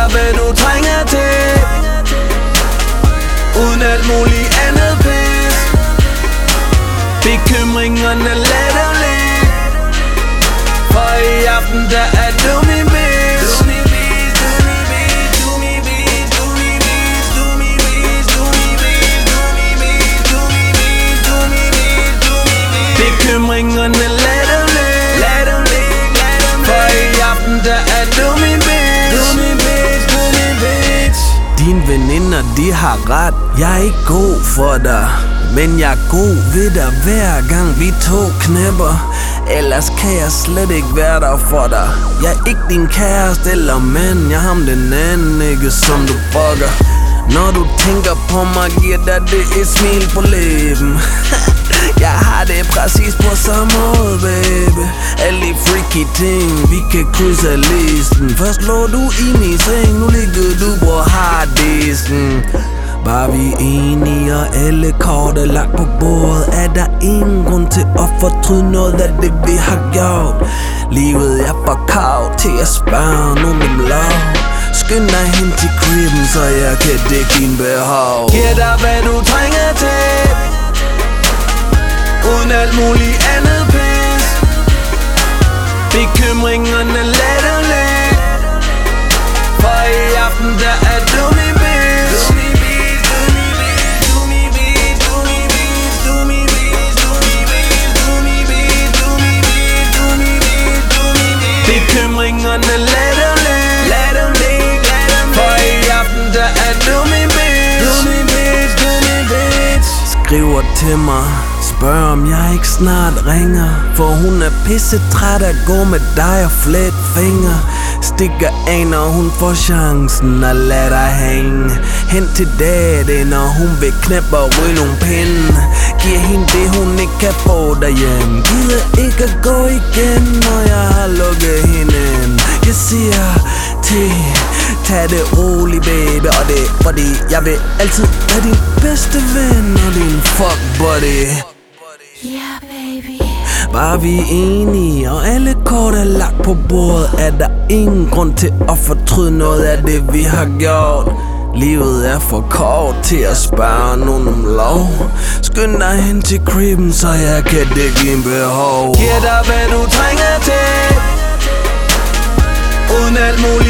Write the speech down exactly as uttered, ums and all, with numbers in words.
hvad du trænger til, uden alt muligt andet pis. Bekymringerne lad dem ligge, for i aften der er du min bitch. Du min bitch, du min bitch, du min bitch, du min bitch, du min bitch, du min bitch, du min bitch, du min bitch, du min bitch, du min bitch. Bekymringerne lad dem ligge, lad dem ligge, lad dem ligge, for i aften der er du min bitch. Du min bitch, du min bitch. Dine veninder de har ret, jeg er ikke god for dig, men jeg er god ved dig hver gang vi to knæpper. Ellers kan jeg slet ikke være der for dig. Jeg er ikke din kæreste eller mand, jeg er ham den anden, ikke som du fucker. Når du tænker på mig, giver dig det et smil på læben. Jeg har det præcis på samme måde, baby. Alle de freaky ting, vi kan krydse listen. Først lå du i min seng, nu ligger du på harddisken. Bare vi er enige og alle kort er lagt på bordet, er der ingen grund til at fortryde noget af det vi har gjort. Livet er for kav til at spørge nogen om lov. Skynd dig hen til cribben, så jeg kan dække din behov. Giv dig hvad du trænger til, uden alt muligt andet pis. Bekymringerne lad dem ligge, for i aften der er du min bitch. Du min bitch, du min bitch, du min bitch, du min bitch, du min bitch, du min bitch, du min bitch, du min bitch, du min bitch, du min bitch. Bekymringerne lad dem ligge, lad dem ligge, lad dem ligge, for i aften der er du min bitch. Du min bitch, du min bitch. Skriver til mig, spørg om jeg ikke snart ringer, for hun er pisse træt at gå med dig og flet fingre. Stikker af når hun får chancen og lad dig hænge. Hen til daddy når hun vil knæppe og ryge nogle pinde. Giver hende det hun ikke kan få derhjemme. Gider ikke at gå igen når jeg har lukket hende ind. Jeg siger til, tag det roligt baby, og det er fordi jeg vil altid være din bedste ven og din fuck buddy. Yeah, baby. Bare vi er enige, og alle kort er lagt på bordet, er der ingen grund til at fortryde noget af det vi har gjort. Livet er for kort til at spørge nogen om lov. Skynd dig hen til cribben, så jeg kan dække din behov. Giv dig hvad du trænger til, uden alt muligt